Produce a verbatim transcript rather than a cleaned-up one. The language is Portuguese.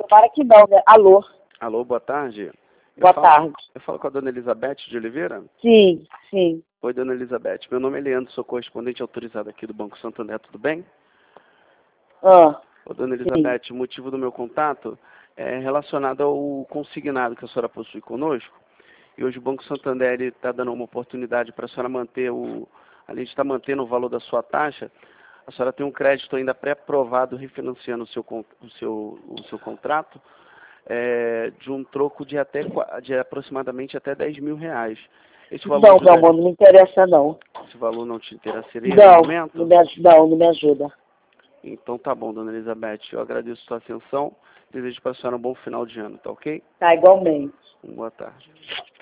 Tomara que não, né? Alô? Alô, boa tarde. Eu Boa falo, tarde. Eu falo com a dona Elizabeth de Oliveira? Sim, sim. Oi, dona Elizabeth. Meu nome é Leandro, sou correspondente autorizado aqui do Banco Santander, tudo bem? Ah, Ô, dona sim. Elizabeth, o motivo do meu contato é relacionado ao consignado que a senhora possui conosco. E hoje o Banco Santander está dando uma oportunidade para a senhora manter o... Além de estar mantendo o valor da sua taxa, a senhora tem um crédito ainda pré-aprovado refinanciando o seu, con- o seu, o seu contrato é, de um troco de, até, qua- de aproximadamente até dez mil reais. Esse valor Não, meu ajudaria, amor, não me interessa, não. esse valor não te interessaria no Não, momento? não me, aj- não, não me ajuda. Então tá bom, dona Elizabeth. Eu agradeço a sua atenção. Desejo para a senhora um bom final de ano, tá ok? Tá, igualmente. Boa tarde.